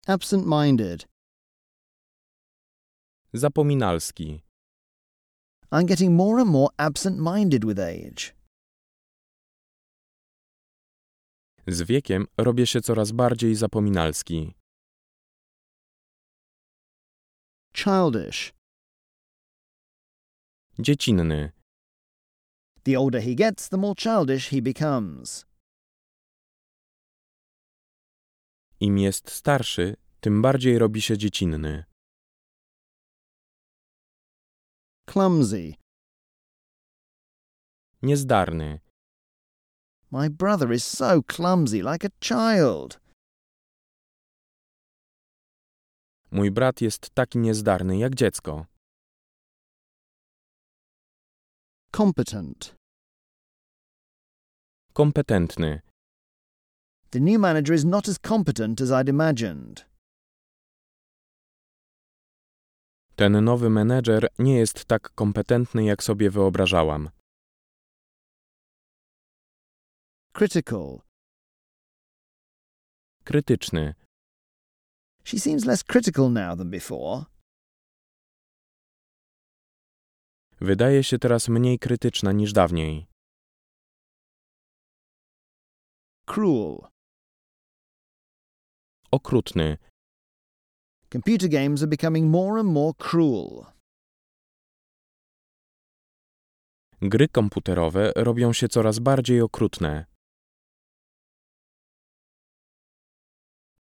Absent-minded. Zapominalski. I'm getting more and more absent-minded with age. Z wiekiem robię się coraz bardziej zapominalski. Childish. Dziecinny. The older he gets, the more childish he becomes. Im jest starszy, tym bardziej robi się dziecinny. Clumsy. Niezdarny. My brother is so clumsy, like a child. Mój brat jest taki niezdarny jak dziecko. Competent. Kompetentny. The new manager is not as competent as I'd imagined. Ten nowy menedżer nie jest tak kompetentny, jak sobie wyobrażałam. Critical. Krytyczny. She seems less critical now than before. Wydaje się teraz mniej krytyczna niż dawniej. Cruel. Okrutny. Computer games are becoming more and more cruel. Gry komputerowe robią się coraz bardziej okrutne.